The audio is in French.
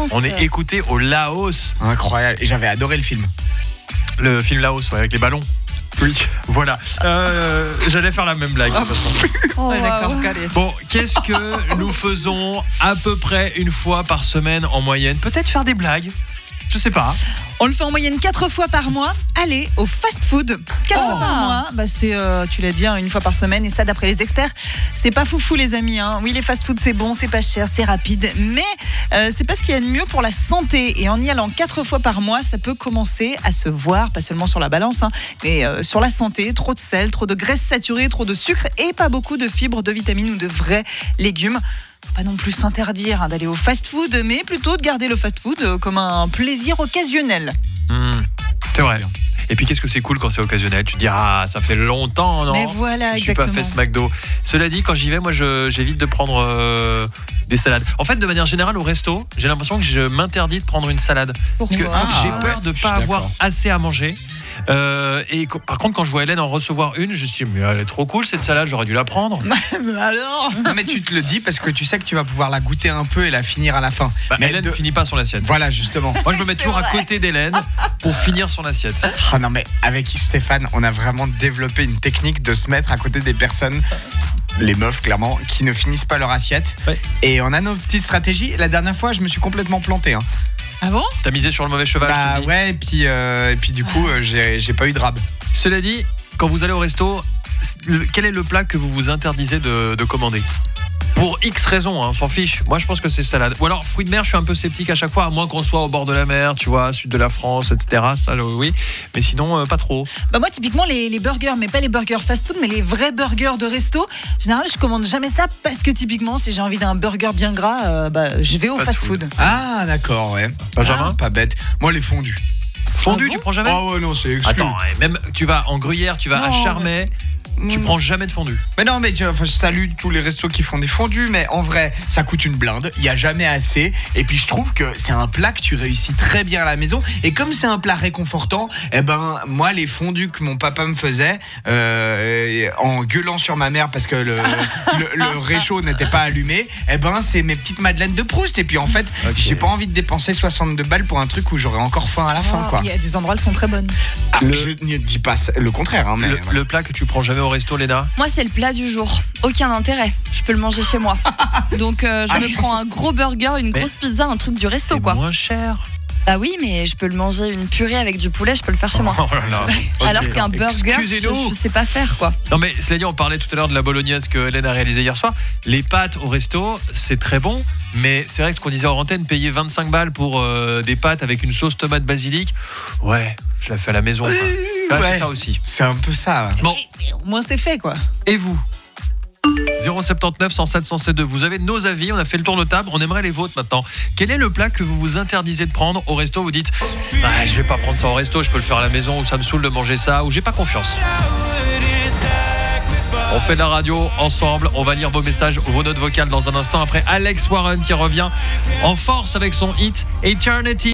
France. On est écouté au Laos. Incroyable. Et j'avais adoré le film. Le film Laos, ouais, avec les ballons. Oui. Voilà. J'allais faire la même blague. De toute façon. Oh, Ouais, d'accord, wow. Khaled. Bon, qu'est-ce que nous faisons à peu près une fois par semaine en moyenne ? Peut-être faire des blagues. Je sais pas. On le fait en moyenne 4 fois par mois. Allez, au fast-food. 4 fois par mois, c'est, tu l'as dit, une fois par semaine. Et ça, d'après les experts, c'est pas foufou, les amis. Oui, les fast-food, c'est bon, c'est pas cher, c'est rapide. Mais c'est pas ce qu'il y a de mieux pour la santé. Et en y allant 4 fois par mois, ça peut commencer à se voir, pas seulement sur la balance, mais sur la santé. Trop de sel, trop de graisse saturée, trop de sucre et pas beaucoup de fibres, de vitamines ou de vrais légumes. Faut pas non plus s'interdire d'aller au fast-food, mais plutôt de garder le fast-food comme un plaisir occasionnel. C'est vrai. Et puis qu'est-ce que c'est cool quand c'est occasionnel. Tu te dis ça fait longtemps, non ? Mais voilà, je suis pas fait ce McDo. Cela dit, quand j'y vais, moi j'évite de prendre des salades. En fait, de manière générale au resto, j'ai l'impression que je m'interdis de prendre une salade parce que j'ai peur de pas avoir assez à manger. Par contre, quand je vois Hélène en recevoir une, je me suis dit, mais elle est trop cool cette salade, j'aurais dû la prendre. Mais alors ? Non, mais tu te le dis parce que tu sais que tu vas pouvoir la goûter un peu et la finir à la fin. Mais Hélène ne finit pas son assiette. Voilà, justement. Moi, je me mets toujours à côté d'Hélène pour finir son assiette. Ah non, mais avec Stéphane, on a vraiment développé une technique de se mettre à côté des personnes, les meufs clairement, qui ne finissent pas leur assiette. Ouais. Et on a nos petites stratégies. La dernière fois, je me suis complètement planté. Ah bon ? T'as misé sur le mauvais cheval. Bah ouais, et puis du coup, j'ai pas eu de rab. Cela dit, quand vous allez au resto, quel est le plat que vous vous interdisez de commander ? Pour X raisons, on s'en fiche. Moi, je pense que c'est salade. Ou alors, fruits de mer, je suis un peu sceptique à chaque fois, à moins qu'on soit au bord de la mer, tu vois, sud de la France, etc. Ça, oui. Mais sinon, pas trop. Bah moi, typiquement, les burgers, mais pas les burgers fast-food, mais les vrais burgers de resto. En général, je commande jamais ça parce que typiquement, si j'ai envie d'un burger bien gras, je vais au fast-food. Ah, d'accord, ouais. Benjamin ? Pas bête. Moi, les fondus. Fondu, tu prends jamais ? Ah ouais, non, c'est exclu. Attends, même tu vas en Gruyère, tu vas à Charmey, tu prends jamais de fondu. Mais non, mais je salue tous les restos qui font des fondus, mais en vrai, ça coûte une blinde. Il n'y a jamais assez. Et puis, je trouve que c'est un plat que tu réussis très bien à la maison. Et comme c'est un plat réconfortant, moi, les fondus que mon papa me faisait, en gueulant sur ma mère parce que le réchaud n'était pas allumé, c'est mes petites madeleines de Proust. Et puis, en fait, j'ai pas envie de dépenser 62 balles pour un truc où j'aurai encore faim à la fin, quoi. Il y a des endroits, elles sont très bonnes. Je ne dis pas le contraire. Mais le plat que tu prends jamais au resto, Léna ? Moi, c'est le plat du jour. Aucun intérêt. Je peux le manger chez moi. Donc, je me prends un gros burger, une grosse pizza, un truc du resto, quoi. C'est moins cher. Bah oui, mais je peux le manger, une purée avec du poulet, je peux le faire chez moi. Oh là là. Alors qu'un burger, Excusez-nous. je sais pas faire, quoi. Non mais cela dit, on parlait tout à l'heure de la bolognaise que Hélène a réalisée hier soir. Les pâtes au resto, c'est très bon, mais c'est vrai que ce qu'on disait en antenne, payer 25 balles pour des pâtes avec une sauce tomate basilic, ouais, je la fais à la maison. C'est ça aussi. c'est un peu ça. Bon, Au moins, c'est fait, quoi. et vous ? 079 107 107 2. Vous avez nos avis, on a fait le tour de table, on aimerait les vôtres maintenant. Quel est le plat que vous vous interdisez de prendre au resto ? Vous dites je vais pas prendre ça au resto, je peux le faire à la maison, ou ça me saoule de manger ça, ou j'ai pas confiance. On fait de la radio ensemble, on va lire vos messages, vos notes vocales dans un instant après Alex Warren qui revient en force avec son hit Eternity.